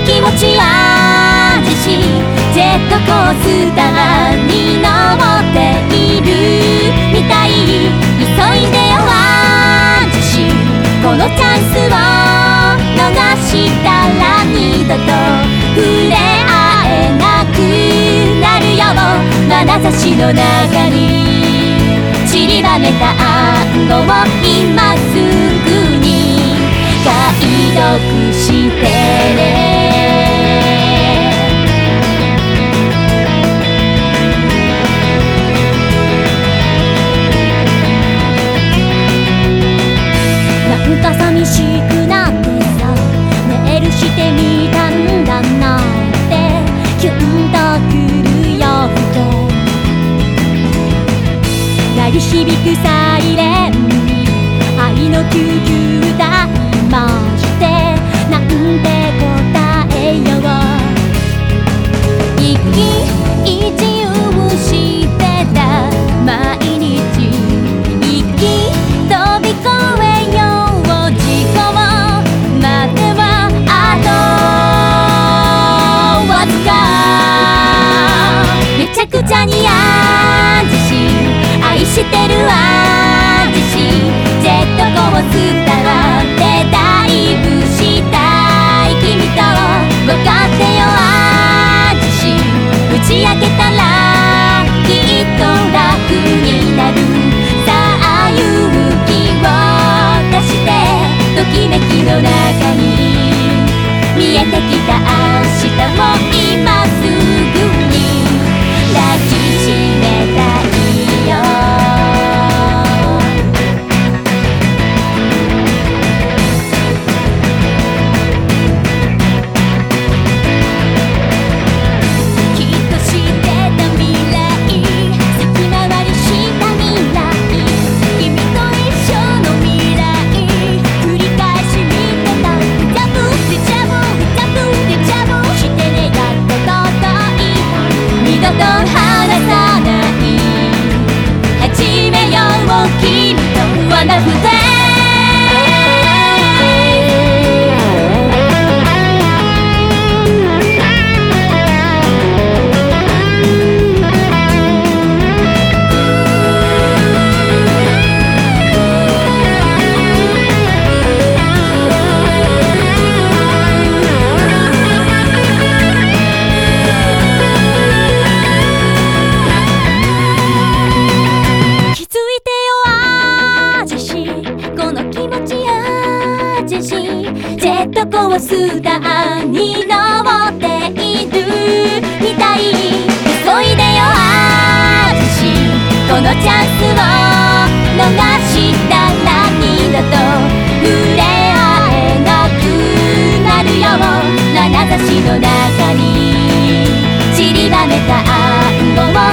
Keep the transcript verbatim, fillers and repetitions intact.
気持ち味しジェットコースターに乗っているみたい。急いでよ味しこのチャンスを逃したら二度と触れ合えなくなるよ。眼差しの中に散りばめた暗号を今すぐに解読してね。なんか寂しくなってさメールしてみたんだなってキュンとくるよふと鳴り響くサイレンに愛の救急隊ましてなんて答えよう。一喜一憂してた毎日一気飛び越えよう事故まではあとわずか。めちゃくちゃに味し愛してる味しジェットコースターでダイブしたい君と分かってよ味し打ち明けたらきっと楽になる。さあ勇気を出してときめきの中に見えてきた明日も今すぐに抱きしめたいよ。ジェットコースターに乗っているみたい。急いでよ味しこのチャンスを逃したら二度と触れ合えなくなるよ。眼差しの中に散りばめた暗号を